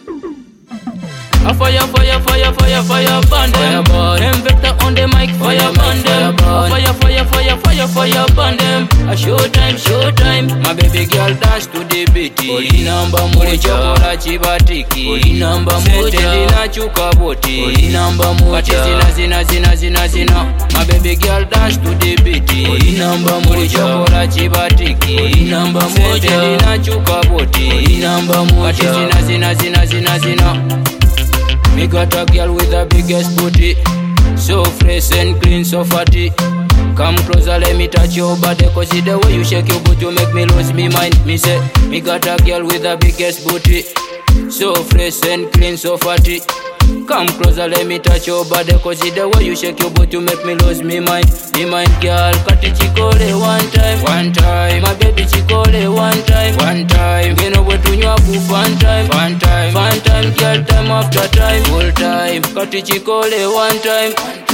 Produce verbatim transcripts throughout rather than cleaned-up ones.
A fire, fire, fire, fire, fire, burn them. Them vector on the mic, fire, burn them. A fire, fire, fire, fire, fire, burn them. A showtime, showtime. My baby girl dance to the beat. Oli namba moja, chokola chibatiki. Oli namba moja, sete na chuka boti. Oli namba moja, zina zina zina zina zina. My baby girl dance to the beat. Oli namba moja, chokola chibatiki. Oli namba moja, sete na chuka boti. Oli namba moja, zina zina zina zina zina. Me got a girl with the biggest booty, so fresh and clean, so fatty. Come closer, let me touch your body, cause see the way you shake your booty, you make me lose me mind. Me say, me got a girl with the biggest booty, so fresh and clean, so fatty. Come closer, let me touch your body, cause see the way you shake your booty, you make me lose me mind. Me mind, girl, kati chikole one time, one time. My baby chikole one time, one time. You know what to know, fun time, fun time, fun time, girl, time after time, full time. Kati chikole one time,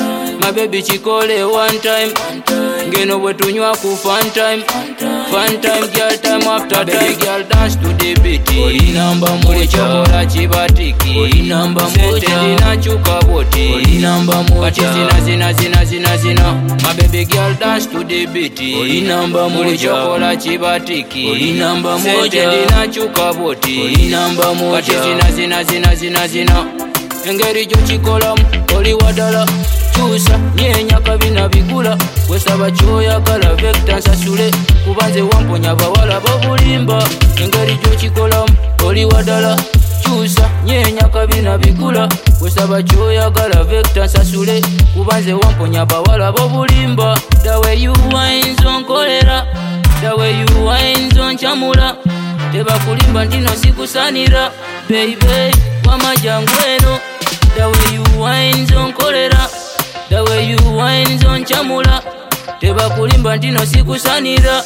my baby chikole one time. You know what to know, fun time, fun time, girl, time after time. Baby girl, dance to the beat. Oli namba moja, chokola chibatiki. Oli namba moja, sete na chuka boti. Oli namba moja, zina zina zina zina zina. My baby girl dance to the beat. Oli namba moja, chokola chibatiki. Oli namba moja, sete na chuka boti. Oli namba moja, zina zina zina zina zina. Engeri jo chikolam, oli wadala. Chusa, nyenya kabina bigula. Wesaba choya kala vector nsasule. Kubanze wamponya bawala babulimba. Engeri jo chikolam, oli wadala. Chusa, nyenya kabina bigula. Wesaba choya kala vector nsasule. Kubanze wamponya bawala babulimba. The way you wine zon kolera, the way you wine zon chamula. Teba kulimba ndino sikusanira, baby wamajangweno. The way you wine zon kolera, the way you wine zon chamula. Teba kulimba ndino sikusanira,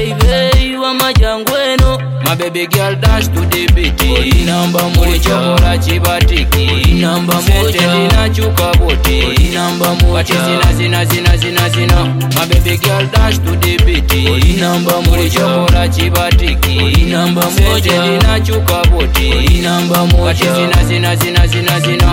baby wamajangweno. My baby girl dance to the beat. Oli namba moja, chokola chibatiki. Oli namba moja, sete na chuka boti. Oli namba moja, zina zina zina zina zina. My baby girl dance to the beat. Oli namba moja, chokola chibatiki. Oli namba moja, sete na chuka boti. Oli namba moja, zina zina zina zina zina.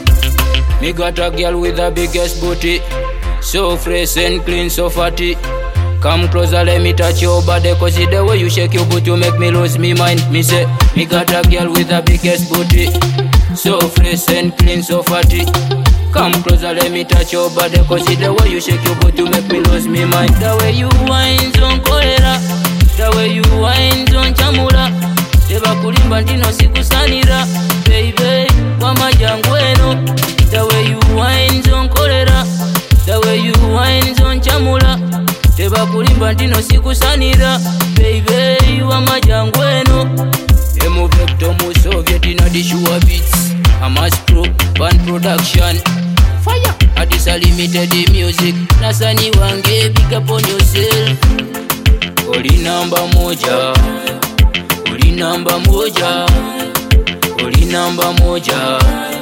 Me got a girl with the biggest booty, so fresh and clean, so fatty. Come closer, let me touch your body, cause see the way you shake your booty, you make me lose me mind. Me say, me got a girl with the biggest booty, so fresh and clean, so fatty. Come closer, let me touch your body, cause see the way you shake your booty, you make me lose me mind. The way you wine zon kolera, the way you wine zon chamula. Teba kulimba ndino sikusanira, baby wamajangweno. The way you wine zon kolera, the way you wine zon chamula. Teba kulimba ndino sikusanira, baby wamajangweno. Emu vector mu Soviet in the Shua beats. Amas Pro band production. Fire at this limited music. Nasani wange, big up on yourself. Oli namba moja, oli namba moja, oli namba moja.